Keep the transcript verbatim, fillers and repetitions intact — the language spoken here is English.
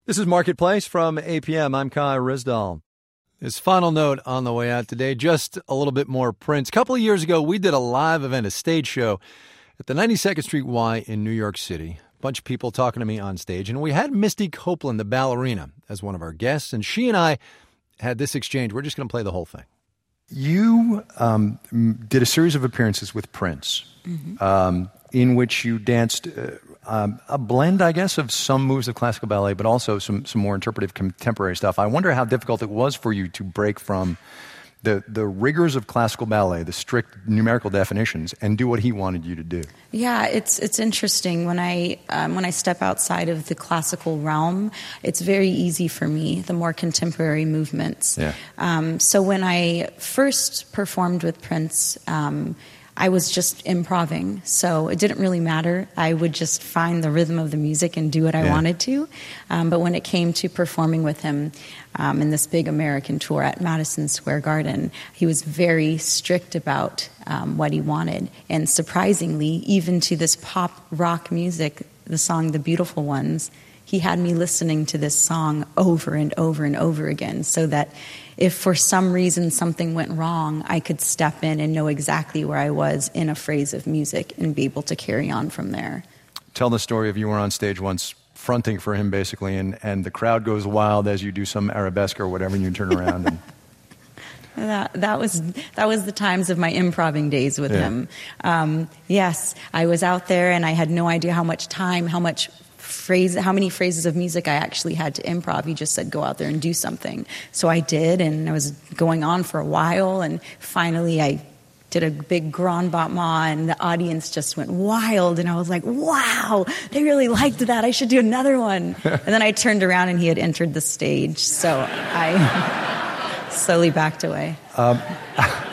This is Marketplace from A P M. I'm Kai Rizdal. His final note on the way out today, just a little bit more Prince. A couple of years ago, we did a live event, a stage show at the ninety-second Street Y in New York City. A bunch of people talking to me on stage, and we had Misty Copeland, the ballerina, as one of our guests, and she and I had this exchange. We're just going to play the whole thing. You um, did a series of appearances with Prince, mm-hmm. um, in which you danced uh, um, a blend, I guess, of some moves of classical ballet, but also some some more interpretive contemporary stuff. I wonder how difficult it was for you to break from the the rigors of classical ballet, the strict numerical definitions, and do what he wanted you to do. Yeah, it's it's interesting. When I um, when I step outside of the classical realm, it's very easy for me, the more contemporary movements. Yeah. Um, so when I first performed with Prince, um, I was just improvising, so it didn't really matter. I would just find the rhythm of the music and do what I yeah. wanted to. Um, but when it came to performing with him um, in this big American tour at Madison Square Garden, he was very strict about um, what he wanted. And surprisingly, even to this pop rock music, the song The Beautiful Ones, he had me listening to this song over and over and over again, so that if for some reason something went wrong, I could step in and know exactly where I was in a phrase of music and be able to carry on from there. Tell the story of you were on stage once fronting for him, basically, and, and the crowd goes wild as you do some arabesque or whatever, and you turn around. And That, that was that was the times of my improvising days with yeah. him. Um, yes, I was out there and I had no idea how much time, how much phrase, how many phrases of music I actually had to improv. He just said, go out there and do something. So I did, and I was going on for a while, and finally I did a big grand battement, and the audience just went wild, and I was like, wow, they really liked that. I should do another one. And then I turned around, and he had entered the stage, so I slowly backed away. Um,